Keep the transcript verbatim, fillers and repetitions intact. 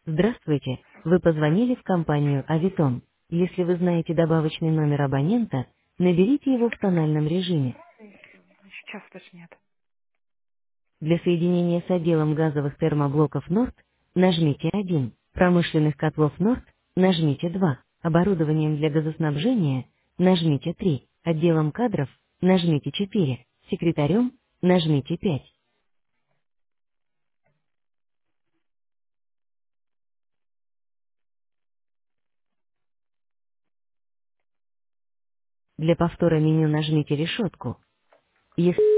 Здравствуйте, вы позвонили в компанию «Авитон». Если вы знаете добавочный номер абонента, наберите его в тональном режиме. Сейчас даже нет. Для соединения с отделом газовых термоблоков «Норд» нажмите один, промышленных котлов «Норд» нажмите два, оборудованием для газоснабжения нажмите три, отделом кадров нажмите четыре, секретарем нажмите пять. Для повтора меню нажмите решетку. Если